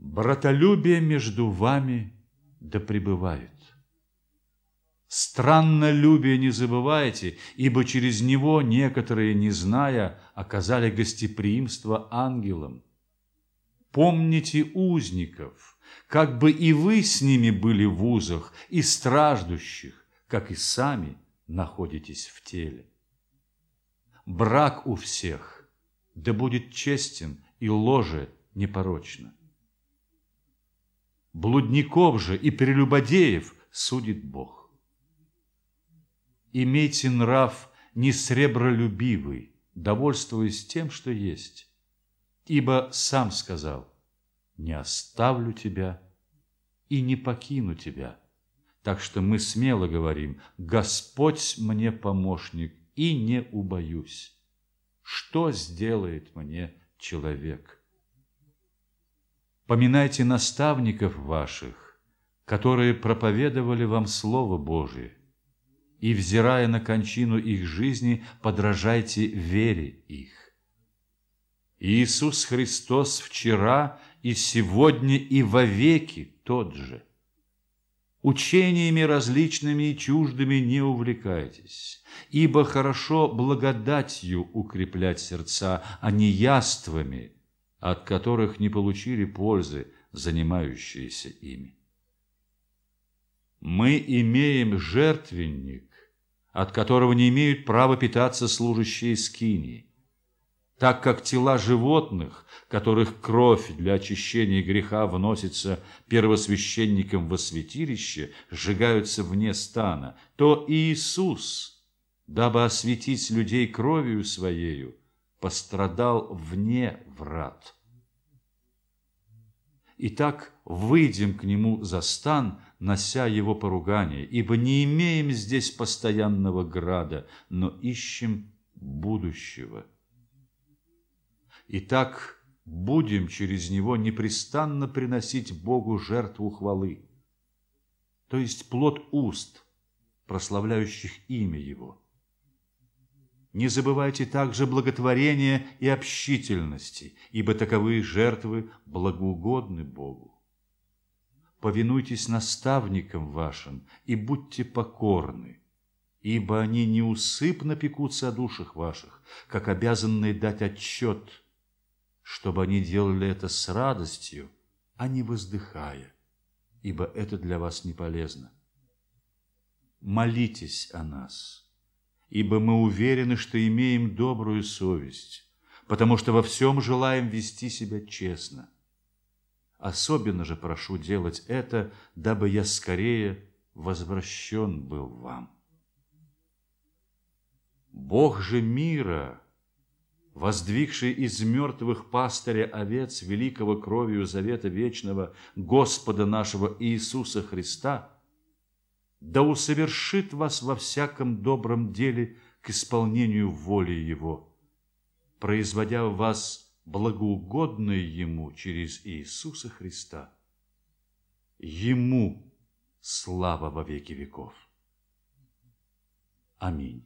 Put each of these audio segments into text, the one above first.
Братолюбие между вами да пребывает. Страннолюбие не забывайте, ибо через него некоторые, не зная, оказали гостеприимство ангелам. Помните узников, как бы и вы с ними были в узах, и страждущих, как и сами находитесь в теле. Брак у всех да будет честен, и ложе непорочно. Блудников же и прелюбодеев судит Бог. Имейте нрав несребролюбивый, довольствуясь тем, что есть. Ибо сам сказал: не оставлю тебя и не покину тебя. Так что мы смело говорим: Господь мне помощник, и не убоюсь. Что сделает мне человек? Поминайте наставников ваших, которые проповедовали вам Слово Божие, и, взирая на кончину их жизни, подражайте вере их. Иисус Христос вчера и сегодня и вовеки тот же. Учениями различными и чуждыми не увлекайтесь, ибо хорошо благодатью укреплять сердца, а не яствами, от которых не получили пользы занимающиеся ими. Мы имеем жертвенник, от которого не имеют права питаться служащие скинии, так как тела животных, которых кровь для очищения греха вносится первосвященником во святилище, сжигаются вне стана, то Иисус, дабы осветить людей кровью Своею, пострадал вне врат. Итак, выйдем к Нему за стан, нося Его поругание, ибо не имеем здесь постоянного града, но ищем будущего. Итак, будем через Него непрестанно приносить Богу жертву хвалы, то есть плод уст, прославляющих имя Его. Не забывайте также благотворения и общительности, ибо таковые жертвы благоугодны Богу. Повинуйтесь наставникам вашим и будьте покорны, ибо они неусыпно пекутся о душах ваших, как обязанные дать отчет, чтобы они делали это с радостью, а не воздыхая, ибо это для вас не полезно. Молитесь о нас, ибо мы уверены, что имеем добрую совесть, потому что во всем желаем вести себя честно. Особенно же прошу делать это, дабы я скорее возвращен был вам. Бог же мира, воздвигший из мертвых пастыря овец великого кровью завета вечного Господа нашего Иисуса Христа, да усовершит вас во всяком добром деле к исполнению воли Его, производя в вас благоугодное Ему через Иисуса Христа. Ему слава во веки веков. Аминь.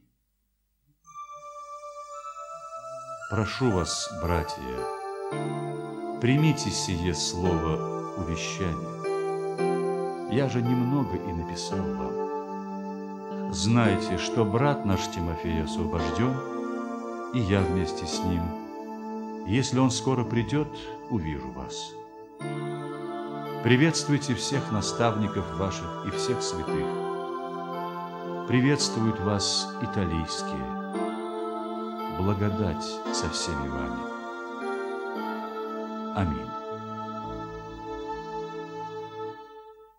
Прошу вас, братья, примите сие слово увещания. Я же немного и написал вам. Знайте, что брат наш Тимофей освобожден, и я вместе с ним. Если он скоро придет, увижу вас. Приветствуйте всех наставников ваших и всех святых. Приветствуют вас италийские. Благодать со всеми вами. Аминь.